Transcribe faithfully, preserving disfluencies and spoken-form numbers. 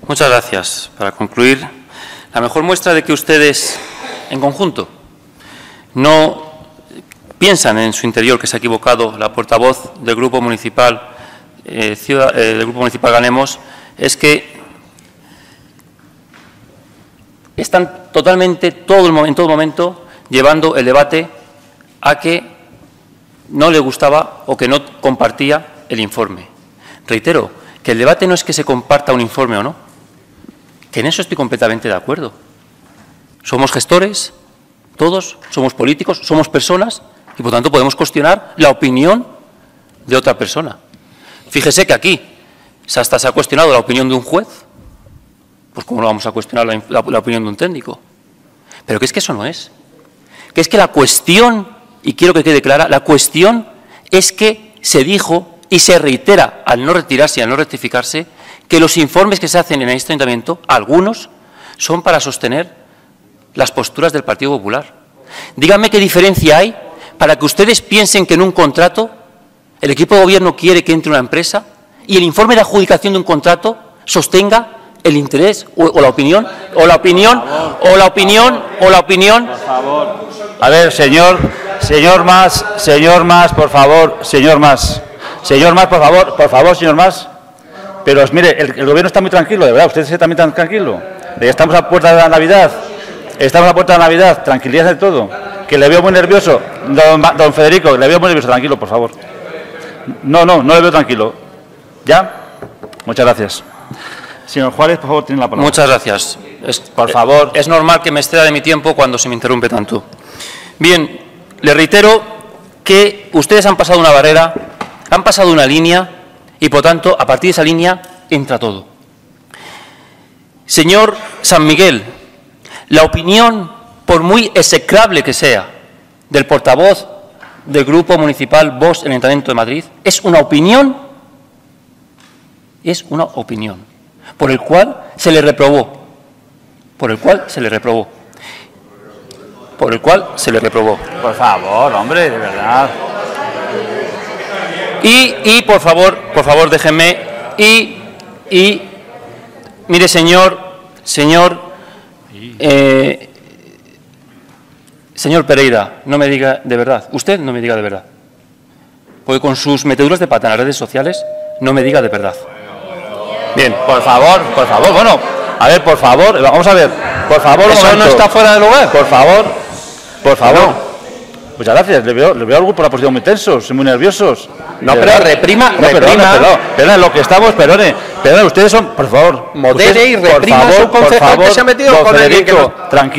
Muchas gracias. Para concluir, la mejor muestra de que ustedes, en conjunto, no piensan en su interior que se ha equivocado la portavoz del Grupo Municipal, eh, Ciudad, eh, del Grupo Municipal Ganemos, es que están totalmente, todo el, en todo momento, llevando el debate a que no le gustaba o que no compartía el informe. Reitero, que el debate no es que se comparta un informe o no, que en eso estoy completamente de acuerdo. Somos gestores, todos, somos políticos, somos personas y, por tanto, podemos cuestionar la opinión de otra persona. Fíjese que aquí hasta se ha cuestionado la opinión de un juez, pues ¿cómo no vamos a cuestionar la, la, la opinión de un técnico? Pero que es que eso no es. Que es que la cuestión, y quiero que quede clara, la cuestión es que se dijo y se reitera, al no retirarse y al no rectificarse, que los informes que se hacen en este ayuntamiento, algunos, son para sostener las posturas del Partido Popular. Díganme qué diferencia hay para que ustedes piensen que en un contrato el equipo de gobierno quiere que entre una empresa y el informe de adjudicación de un contrato sostenga el interés o, o la opinión, o la opinión, o la opinión, o la opinión. Por favor. A ver, señor, señor Mas, señor Mas, por favor, señor Mas. Señor Mas, por favor, por favor, señor Mas. Pero mire, el, el gobierno está muy tranquilo, de verdad, usted está también tan tranquilo. Estamos a puerta de la Navidad, estamos a puerta de la Navidad, tranquilidad de todo. Que le veo muy nervioso, don, don Federico, le veo muy nervioso, tranquilo, por favor. No, no, no le veo tranquilo. ¿Ya? Muchas gracias. Señor Juárez, por favor, tiene la palabra. Muchas gracias. Es, por favor. Es normal que me exceda de mi tiempo cuando se me interrumpe tanto. Bien, le reitero que ustedes han pasado una barrera, han pasado una línea y, por tanto, a partir de esa línea entra todo. Señor San Miguel, la opinión, por muy execrable que sea, del portavoz del Grupo Municipal Vox en el Ayuntamiento de Madrid, es una opinión, es una opinión, por el cual se le reprobó, por el cual se le reprobó, por el cual se le reprobó. Por favor, hombre, de verdad. Y, y por favor, por favor, déjenme, y, y, mire, señor, señor, eh, señor Pereira, no me diga de verdad, usted no me diga de verdad, porque con sus meteduras de pata en las redes sociales, no me diga de verdad. Bien, por favor, por favor, bueno, a ver, por favor, vamos a ver, por favor. ¿Eso no está fuera de lugar? Por favor, por favor. No. Muchas gracias, le veo, le veo algo por la posición muy tensos, muy nerviosos. No, pero reprima, no, reprima. Perdone, perdone, perdone, lo que estamos, perdone, perdone, ustedes son, por favor. Modere usted, y reprima a su concejal que se ha metido con el que no. Tranquilo.